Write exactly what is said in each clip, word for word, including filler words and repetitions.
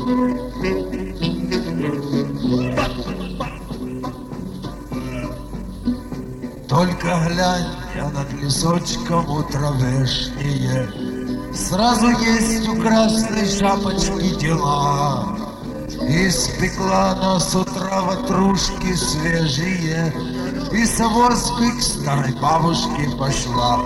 Только глянь, я над лесочком утро вешнее, сразу есть у красной шапочки дела. Испекла она с утра ватрушки свежие, и с авоськой к старой бабушке пошла.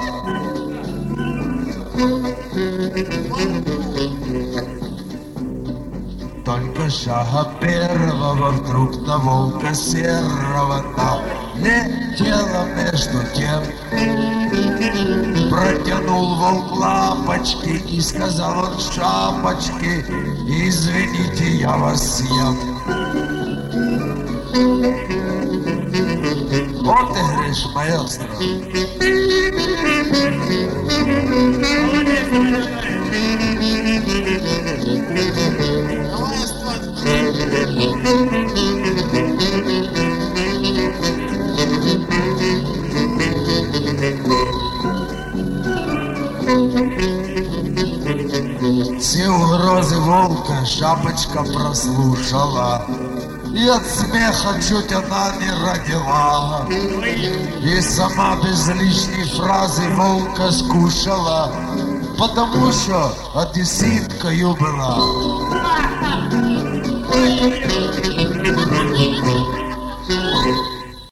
Только шага первого вдруг на волка серого налетела между тем. Протянул волк лапочки и сказал он шапочки: извините, я вас съем. Вот ты говоришь, маэстро. Все угрозы волка шапочка прослушала, и от смеха чуть она не родила. И сама без лишней фразы волка скушала, потому что одесситкою была.